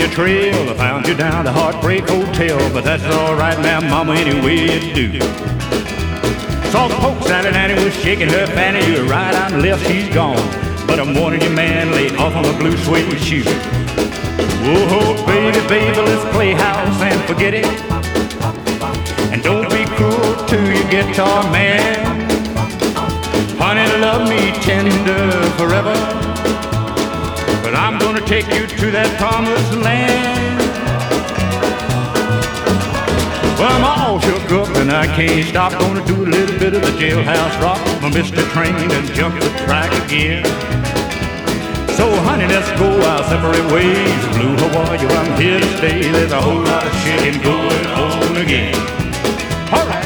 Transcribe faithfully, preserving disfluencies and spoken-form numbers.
trail. I found you down the Heartbreak Hotel, but that's alright now, mama, any way you do. Saw the poke salad and he was shaking her fanny. You were right, I'm left, she's gone. But I'm warning you, man, lay off on the blue suede shoe. Whoa, baby, baby, let's play house and forget it. And don't be cruel to your guitar man. Honey, love me tender forever, but I'm gonna take you to that promised land. Well, I'm all shook up and I can't stop. Gonna do a little bit of the jailhouse rock. I missed the train and jumped the track again. So honey, let's go our separate ways. Blue Hawaii, I'm here to stay. There's a whole lot of shaking going on again. All right.